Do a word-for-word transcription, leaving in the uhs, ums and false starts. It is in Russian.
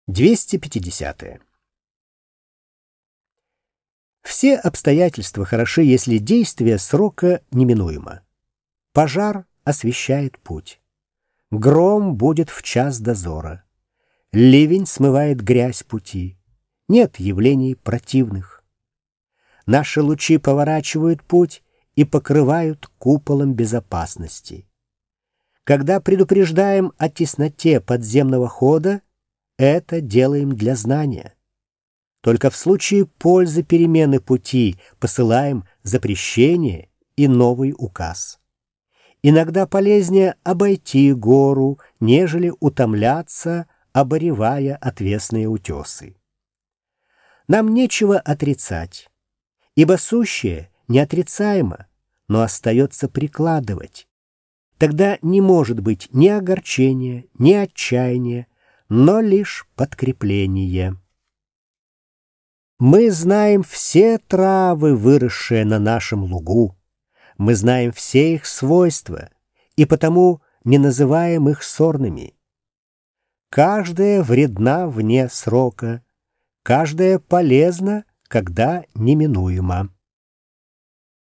двести пятидесятое. Все обстоятельства хороши, если действие срока неминуемо. Пожар освещает путь. Гром будет в час дозора. Ливень смывает грязь пути. Нет явлений противных. Наши лучи поворачивают путь и покрывают куполом безопасности. Когда предупреждаем о тесноте подземного хода, это делаем для знания. Только в случае пользы перемены пути посылаем запрещение и новый указ. Иногда полезнее обойти гору, нежели утомляться, оборевая отвесные утесы. Нам нечего отрицать, ибо сущее неотрицаемо, но остается прикладывать. Тогда не может быть ни огорчения, ни отчаяния, но лишь подкрепление. Мы знаем все травы, выросшие на нашем лугу. Мы знаем все их свойства, и потому не называем их сорными. Каждая вредна вне срока, каждая полезна, когда неминуема.